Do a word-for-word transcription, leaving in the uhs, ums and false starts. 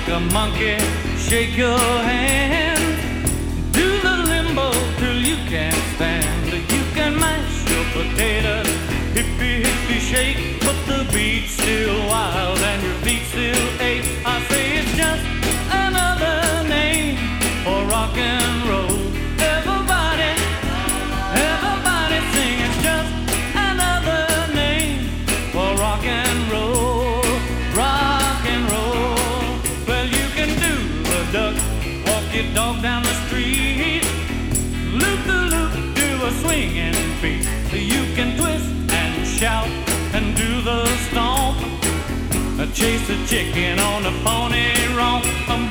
a monkey, shake your hand. Do the limbo till you can't stand. You can mash your potatoes, hippie hippie shake, but the beat's still wild and your feet still ache. I say it's just another name for rock and roll. Everybody, everybody sing. It's just another name for rock and roll, rock and roll. Well, you can do the duck, walk your dog down the street, loop the loop, do a swinging beat. You can twist and shout and do the stomp, chase a chicken on a pony romp.